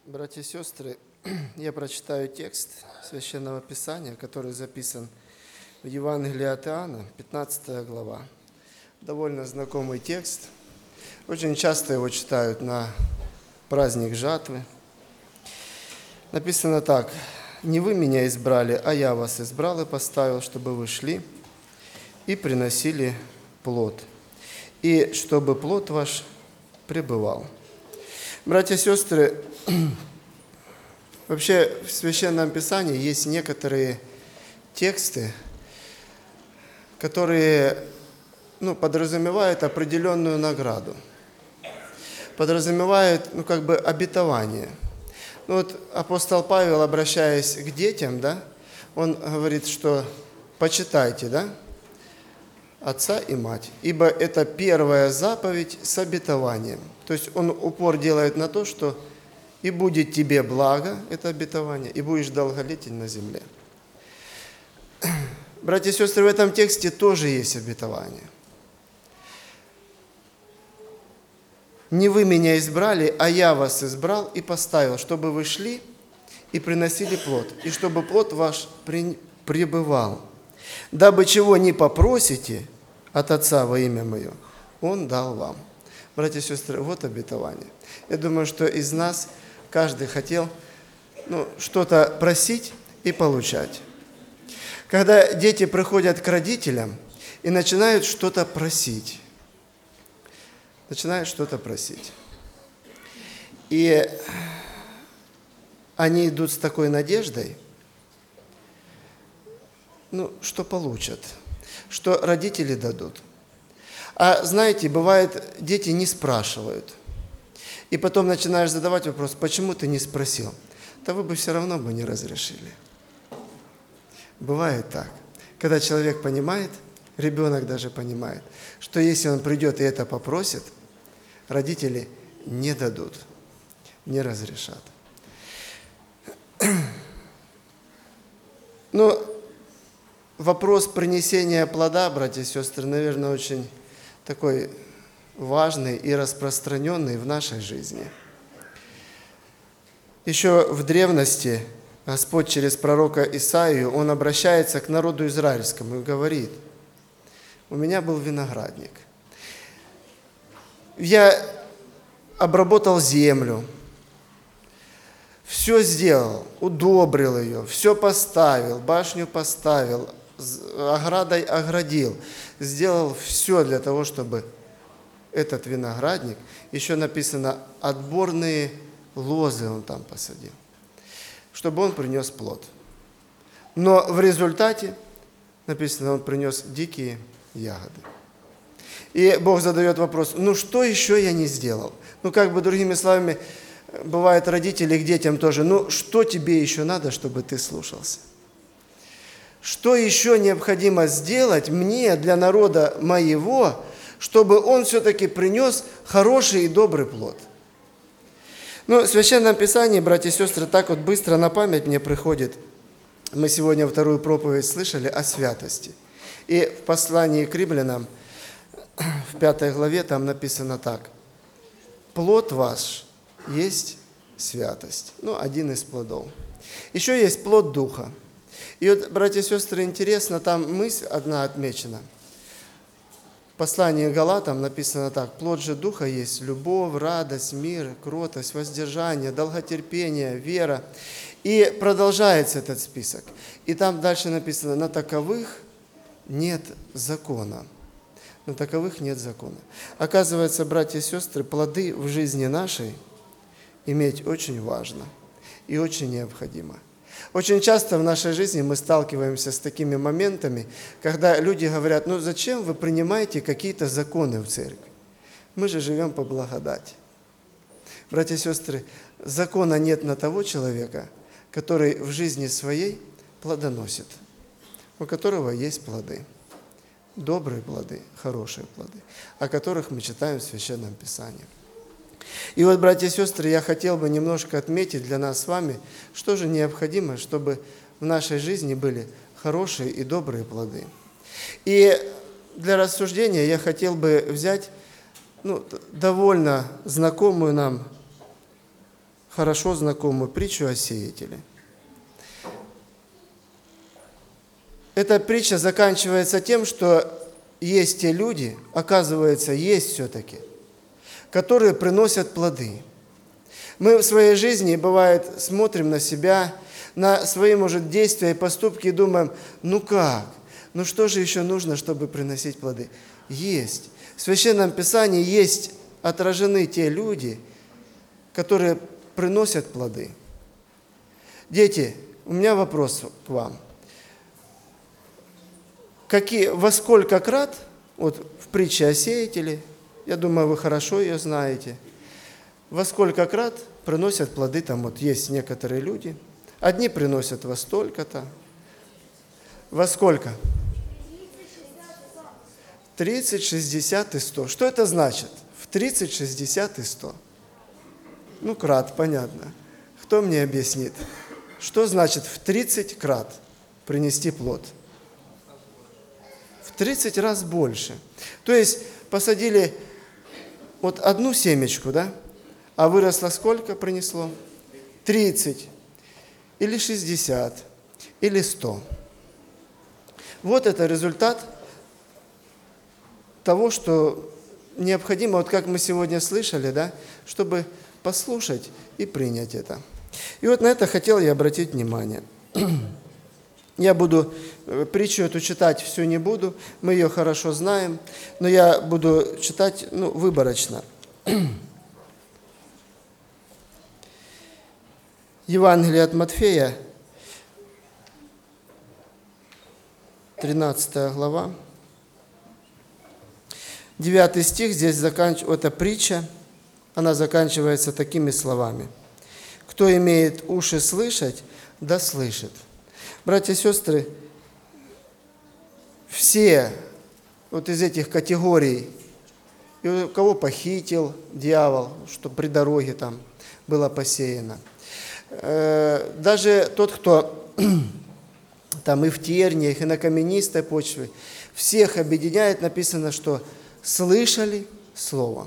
Братья и сестры, я прочитаю текст Священного Писания, который записан в Евангелии от Иоанна, 15 глава. Довольно знакомый текст. Очень часто его читают на праздник жатвы. Написано так: «Не вы меня избрали, а я вас избрал и поставил, чтобы вы шли и приносили плод, и чтобы плод ваш пребывал». Братья и сестры, вообще в Священном Писании есть некоторые тексты, которые подразумевают определенную награду, подразумевают обетование. Апостол Павел, обращаясь к детям, он говорит, что почитайте, отца и мать, ибо это первая заповедь с обетованием. То есть он упор делает на то, что и будет тебе благо, это обетование, и будешь долголетен на земле. Братья и сестры, в этом тексте тоже есть обетование. «Не вы меня избрали, а я вас избрал и поставил, чтобы вы шли и приносили плод, и чтобы плод ваш пребывал. Дабы чего не попросите от Отца во имя Мое, Он дал вам». Братья и сестры, вот обетование. Я думаю, что из нас каждый хотел что-то просить и получать. Когда дети приходят к родителям и начинают что-то просить, и они идут с такой надеждой, что получат, что родители дадут. А знаете, бывает, дети не спрашивают. И потом начинаешь задавать вопрос: почему ты не спросил? Да вы бы все равно не разрешили. Бывает так. Когда человек понимает, ребенок даже понимает, что если он придет и это попросит, родители не дадут, не разрешат. Но вопрос принесения плода, братья и сестры, наверное, очень такой важный и распространенный в нашей жизни. Еще в древности Господь через пророка Исаию, Он обращается к народу израильскому и говорит: «У меня был виноградник. Я обработал землю, все сделал, удобрил ее, все поставил, башню поставил, оградой оградил, сделал все для того, чтобы этот виноградник, еще написано, отборные лозы он там посадил, чтобы он принес плод. Но в результате, написано, он принес дикие ягоды». И Бог задает вопрос: что еще я не сделал? Другими словами, бывает, родители к детям тоже: что тебе еще надо, чтобы ты слушался? Что еще необходимо сделать мне для народа моего, чтобы он все-таки принес хороший и добрый плод? В Священном Писании, братья и сестры, так быстро на память мне приходит. Мы сегодня вторую проповедь слышали о святости. И в послании к Римлянам, в 5 главе, там написано так: «Плод ваш есть святость». Один из плодов. Еще есть плод Духа. И братья и сестры, интересно, там мысль одна отмечена. В послании к Галатам написано так: «Плод же Духа есть любовь, радость, мир, кротость, воздержание, долготерпение, вера». И продолжается этот список. И там дальше написано: «На таковых нет закона». На таковых нет закона. Оказывается, братья и сестры, плоды в жизни нашей иметь очень важно и очень необходимо. Очень часто в нашей жизни мы сталкиваемся с такими моментами, когда люди говорят: зачем вы принимаете какие-то законы в церкви? Мы же живем по благодати. Братья и сестры, закона нет на того человека, который в жизни своей плодоносит, у которого есть плоды. Добрые плоды, хорошие плоды, о которых мы читаем в Священном Писании. И братья и сестры, я хотел бы немножко отметить для нас с вами, что же необходимо, чтобы в нашей жизни были хорошие и добрые плоды. И для рассуждения я хотел бы взять довольно знакомую нам хорошо знакомую притчу о сеятеле. Эта притча заканчивается тем, что есть те люди, оказывается, есть все-таки, которые приносят плоды. Мы в своей жизни, бывает, смотрим на себя, на свои, может, действия и поступки и думаем, ну как? Ну что же еще нужно, чтобы приносить плоды? Есть. В Священном Писании есть отражены те люди, которые приносят плоды. Дети, у меня вопрос к вам. Во сколько крат, вот в притче о сеятеле, я думаю, вы хорошо ее знаете, во сколько крат приносят плоды, там вот есть некоторые люди, одни приносят во столько-то, во сколько? 30, 60 и 100. Что это значит? В 30, 60 и 100. Ну, крат, понятно. Кто мне объяснит? Что значит в 30 крат принести плод? В 30 раз больше. То есть посадили вот одну семечку, да? А выросло сколько принесло? 30, или 60, или 100. Вот это результат того, что необходимо, вот как мы сегодня слышали, да, чтобы послушать и принять это. И вот на это хотел я обратить внимание. Я буду притчу эту читать всю не буду, мы ее хорошо знаем, но я буду читать выборочно. Евангелие от Матфея, 13 глава, 9 стих, здесь эта притча, она заканчивается такими словами. «Кто имеет уши слышать, да слышит». Братья и сестры, все вот из этих категорий, и у кого похитил дьявол, что при дороге там было посеяно, даже тот, кто там и в терниях, и на каменистой почве, всех объединяет, написано, что слышали Слово.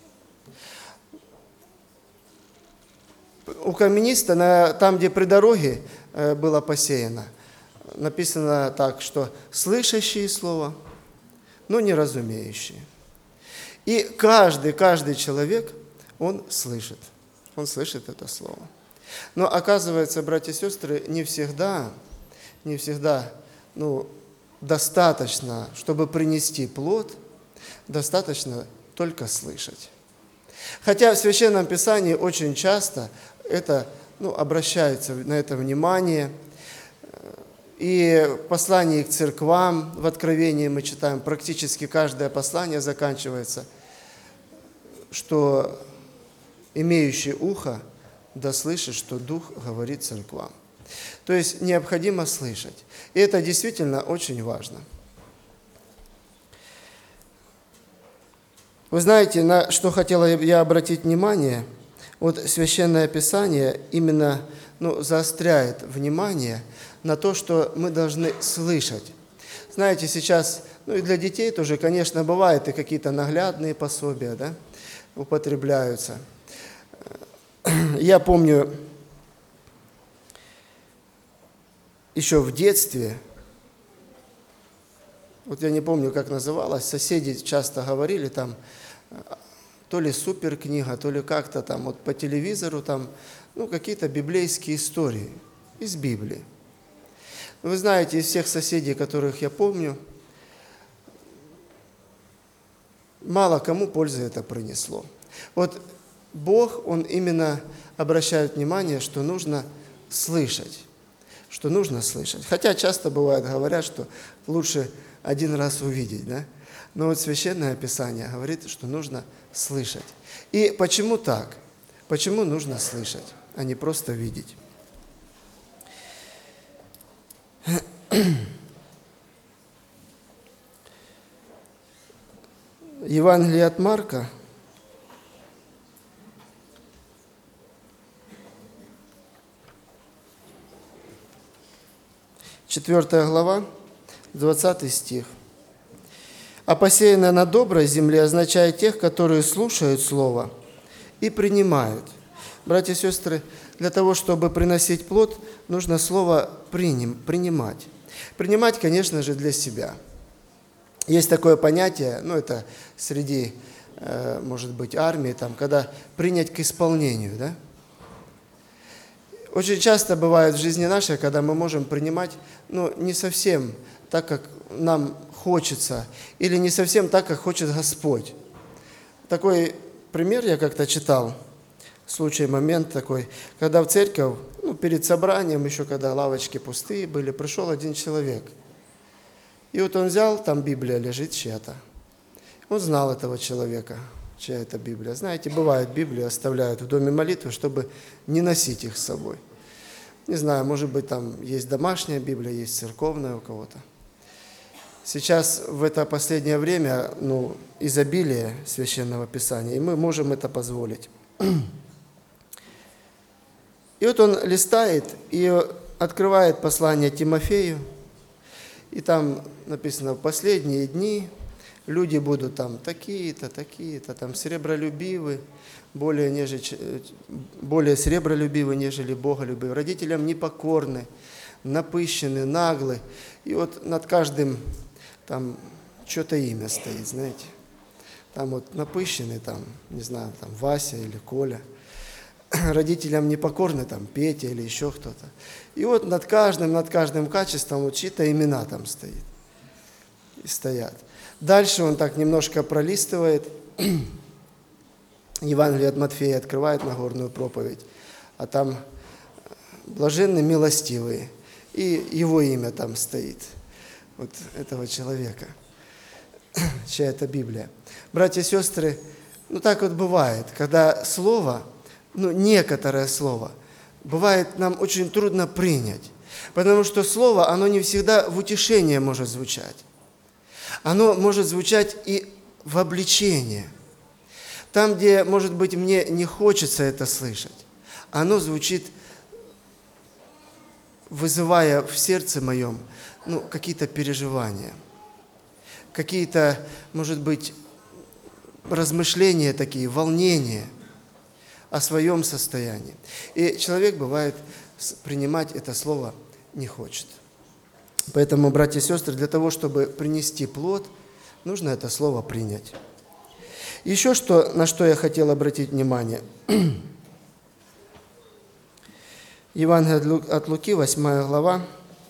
У камениста, там, где при дороге было посеяно, написано так, что слышащие Слово, но не разумеющие. И каждый человек, он слышит это Слово. Но оказывается, братья и сестры, не всегда достаточно, чтобы принести плод, достаточно только слышать. Хотя в Священном Писании очень часто это, обращается на это внимание. И в послании к церквам, в Откровении мы читаем, практически каждое послание заканчивается, что имеющий ухо да слышит, что Дух говорит церквам. То есть необходимо слышать. И это действительно очень важно. Вы знаете, на что хотела я обратить внимание? Вот Священное Писание именно заостряет внимание на то, что мы должны слышать. Знаете, сейчас, и для детей тоже, конечно, бывают и какие-то наглядные пособия, да, употребляются. Я помню, еще в детстве, вот я не помню, как называлось, соседи часто говорили там, то ли суперкнига, то ли как-то там, вот по телевизору там, какие-то библейские истории из Библии. Вы знаете, из всех соседей, которых я помню, мало кому пользы это принесло. Вот Бог, Он именно обращает внимание, что нужно слышать. Хотя часто бывает, говорят, что лучше один раз увидеть, да? Но вот Священное Писание говорит, что нужно слышать. И почему так? Почему нужно слышать, а не просто видеть? Евангелие от Марка, 4 глава, 20 стих. «А посеянное на доброй земле означает тех, которые слушают Слово и принимают, Братья и сестры, для того, чтобы приносить плод, нужно слово принимать. Принимать, конечно же, для себя. Есть такое понятие, это среди, может быть, армии, когда принять к исполнению, да? Очень часто бывает в жизни нашей, когда мы можем принимать, не совсем так, как нам хочется, или не совсем так, как хочет Господь. Такой пример я как-то читал, момент такой, когда в церковь, перед собранием, еще когда лавочки пустые были, пришел один человек. И вот он взял, там Библия лежит чья-то. Он знал этого человека, чья это Библия. Знаете, бывает, Библию оставляют в доме молитвы, чтобы не носить их с собой. Не знаю, может быть, там есть домашняя Библия, есть церковная у кого-то. Сейчас в это последнее время, изобилие Священного Писания, и мы можем это позволить. И вот он листает и открывает послание Тимофею, и там написано: в последние дни люди будут такие-то, сребролюбивы, более сребролюбивы, нежели боголюбивы, родителям непокорны, напыщены, наглы. И вот над каждым что-то имя стоит, знаете. Там вот напыщенный, не знаю, Вася или Коля. Родителям непокорны, Петя или еще кто-то. И вот над каждым качеством чьи-то имена стоят. Дальше он так немножко пролистывает, Евангелие от Матфея открывает, Нагорную проповедь, а там блаженны милостивые, и его имя там стоит, вот этого человека, чья это Библия. Братья и сестры, так вот бывает, когда слово, некоторое слово, бывает нам очень трудно принять, потому что слово, оно не всегда в утешение может звучать. Оно может звучать и в обличение. Там, где, может быть, мне не хочется это слышать, оно звучит, вызывая в сердце моем какие-то переживания, какие-то, может быть, размышления такие, волнения о своем состоянии. И человек, бывает, принимать это слово не хочет. Поэтому, братья и сестры, для того, чтобы принести плод, нужно это слово принять. Еще на что я хотел обратить внимание. Евангелие от Луки, 8 глава.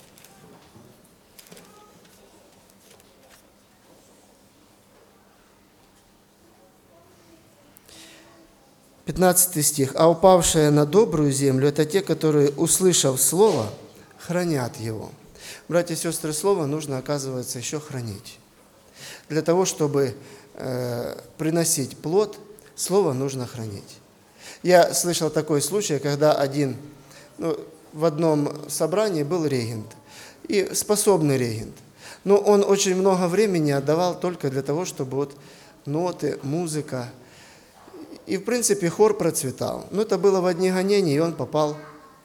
15 стих. «А упавшие на добрую землю – это те, которые, услышав слово, хранят его». Братья и сестры, слово нужно, оказывается, еще хранить. Для того, чтобы приносить плод, слово нужно хранить. Я слышал такой случай, когда в одном собрании был регент, и способный регент, но он очень много времени отдавал только для того, чтобы ноты, музыка, и в принципе хор процветал. Но это было в одни гонения, и он попал,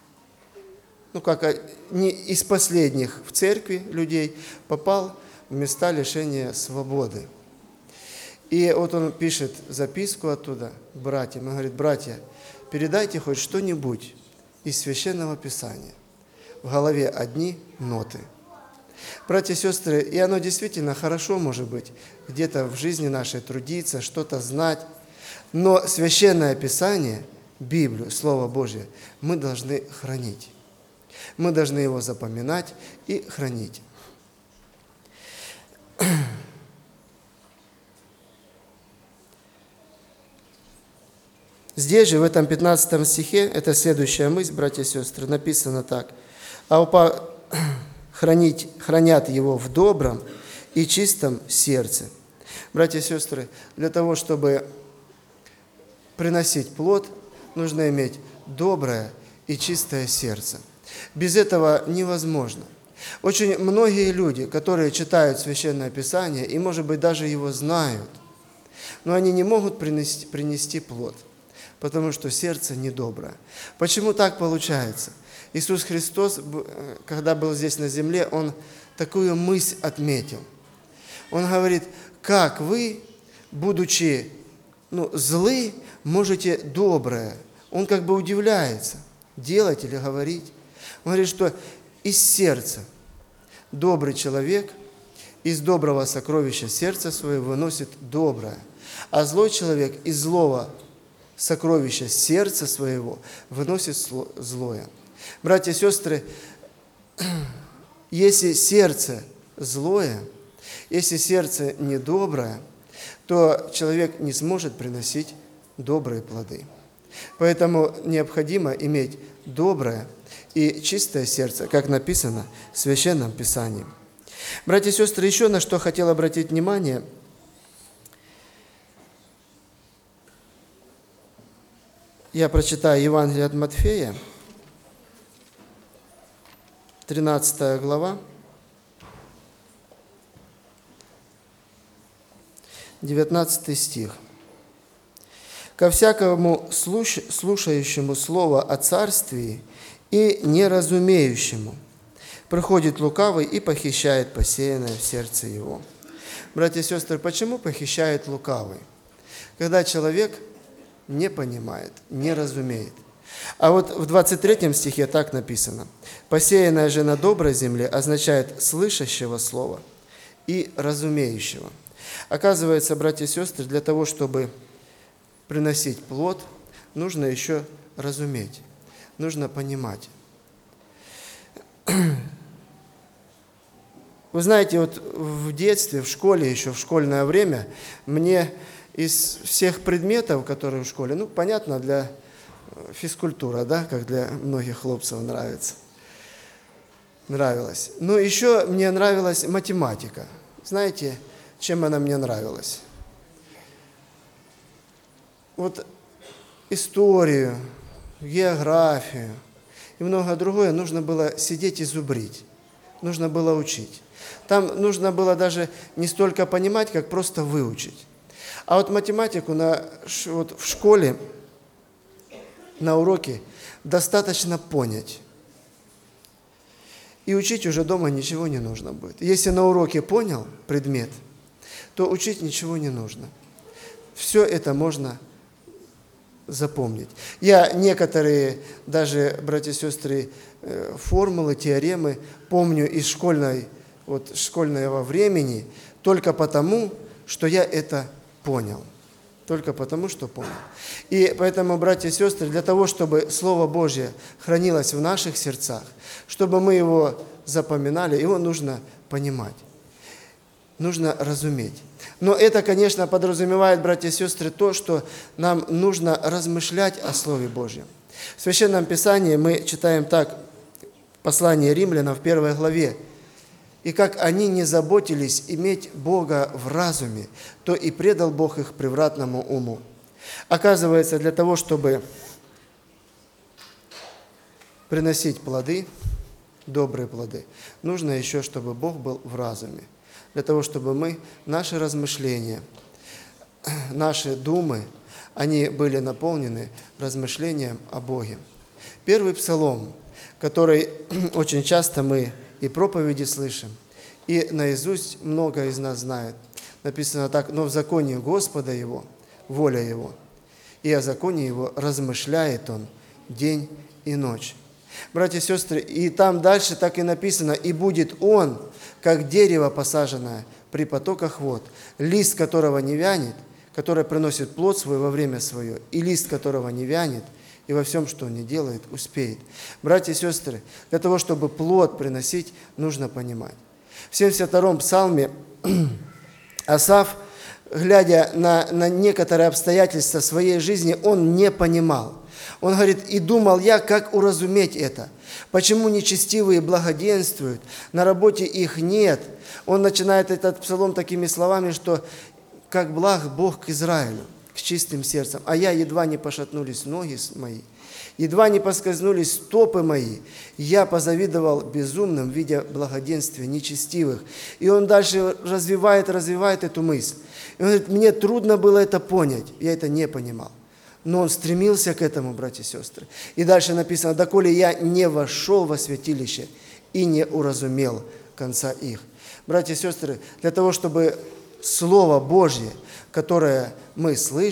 не из последних в церкви людей, попал в места лишения свободы. И вот он пишет записку оттуда братьям, он говорит: братья, передайте хоть что-нибудь из Священного Писания. В голове одни ноты. Братья и сестры, и оно действительно хорошо, может быть, где-то в жизни нашей трудиться, что-то знать, но Священное Писание, Библию, Слово Божие, мы должны хранить. Мы должны его запоминать и хранить. Здесь же, в этом 15 стихе, это следующая мысль, братья и сестры, написано так: хранят его в добром и чистом сердце. Братья и сестры, для того, чтобы приносить плод, нужно иметь доброе и чистое сердце. Без этого невозможно. Очень многие люди, которые читают Священное Писание и, может быть, даже его знают, но они не могут принести плод, потому что сердце недоброе. Почему так получается? Иисус Христос, когда был здесь на земле, Он такую мысль отметил. Он говорит: как вы, будучи злы, можете доброе он как бы удивляется, делать или говорить. Он говорит, что из сердца добрый человек из доброго сокровища сердца своего выносит доброе, а злой человек из злого сокровища сердца своего выносит злое. Братья и сестры, если сердце злое, если сердце недоброе, то человек не сможет приносить добрые плоды. Поэтому необходимо иметь доброе и чистое сердце, как написано в Священном Писании. Братья и сестры, еще на что хотел обратить внимание. Я прочитаю Евангелие от Матфея, 13 глава, 19 стих. «Ко всякому слушающему слово о царствии и неразумеющему приходит лукавый и похищает посеянное в сердце его». Братья и сестры, почему похищает лукавый? Когда человек не понимает, не разумеет. А вот в 23 стихе так написано: «Посеянное же на доброй земле» означает слышащего слова и разумеющего. Оказывается, братья и сестры, для того, чтобы приносить плод, нужно еще разуметь, нужно понимать. Вы знаете, вот в детстве, в школе, еще в школьное время, мне из всех предметов, которые в школе, понятно, для физкультура, да, как для многих хлопцев нравилось. Но еще мне нравилась математика. Знаете, чем она мне нравилась? Вот историю, географию и многое другое нужно было сидеть и зубрить, нужно было учить. Там нужно было даже не столько понимать, как просто выучить. А вот математику в школе, на уроке достаточно понять. И учить уже дома ничего не нужно будет. Если на уроке понял предмет, то учить ничего не нужно. Все это можно запомнить. Я некоторые, даже, братья и сестры, формулы, теоремы помню из школьного времени только потому, что я это понял. Только потому, что понял. И поэтому, братья и сестры, для того, чтобы Слово Божье хранилось в наших сердцах, чтобы мы его запоминали, его нужно понимать. Нужно разуметь. Но это, конечно, подразумевает, братья и сестры, то, что нам нужно размышлять о Слове Божьем. В Священном Писании мы читаем так, послание Римлянам в 1 главе: «И как они не заботились иметь Бога в разуме, то и предал Бог их превратному уму». Оказывается, для того, чтобы приносить плоды, добрые плоды, нужно еще, чтобы Бог был в разуме. Для того, чтобы наши размышления, наши думы, они были наполнены размышлением о Боге. Первый псалом, который очень часто мы и проповеди слышим, и наизусть много из нас знает. Написано так: «Но в законе Господа Его, воля Его, и о законе Его размышляет Он день и ночь». Братья и сестры, и там дальше так и написано: «И будет Он, как дерево посаженное при потоках вод, лист которого не вянет, которое приносит плод свой во время свое, и лист которого не вянет, и во всем, что он не делает, успеет». Братья и сестры, для того, чтобы плод приносить, нужно понимать. В 72-м псалме Асаф, глядя на некоторые обстоятельства своей жизни, он не понимал. Он говорит: «И думал я, как уразуметь это? Почему нечестивые благоденствуют? На работе их нет». Он начинает этот псалом такими словами, что «как благ Бог к Израилю, к чистым сердцем, а я едва не пошатнулись ноги мои, едва не поскользнулись стопы мои, я позавидовал безумным, видя благоденствие нечестивых». И он дальше развивает эту мысль. И он говорит: «Мне трудно было это понять, я это не понимал». Но он стремился к этому, братья и сестры. И дальше написано: «Доколе я не вошел во святилище и не уразумел конца их». Братья и сестры, для того, чтобы Слово Божье, которое мы слышим,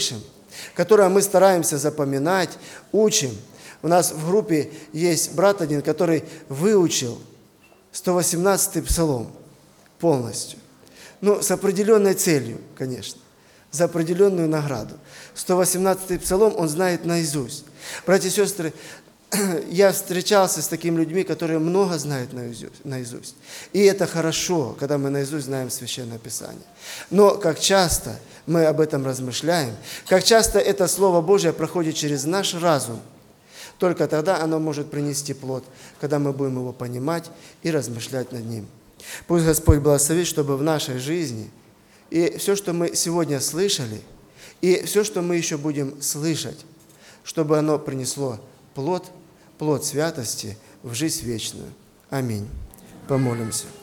которое мы стараемся запоминать, учим. У нас в группе есть брат один, который выучил 118-й псалом полностью. Ну, с определенной целью, конечно, за определенную награду. 118-й псалом он знает наизусть. Братья и сестры, я встречался с такими людьми, которые много знают наизусть. И это хорошо, когда мы наизусть знаем Священное Писание. Но как часто мы об этом размышляем, как часто это Слово Божье проходит через наш разум, только тогда оно может принести плод, когда мы будем его понимать и размышлять над ним. Пусть Господь благословит, чтобы в нашей жизни и все, что мы сегодня слышали, и все, что мы еще будем слышать, чтобы оно принесло плод святости в жизнь вечную. Аминь. Помолимся.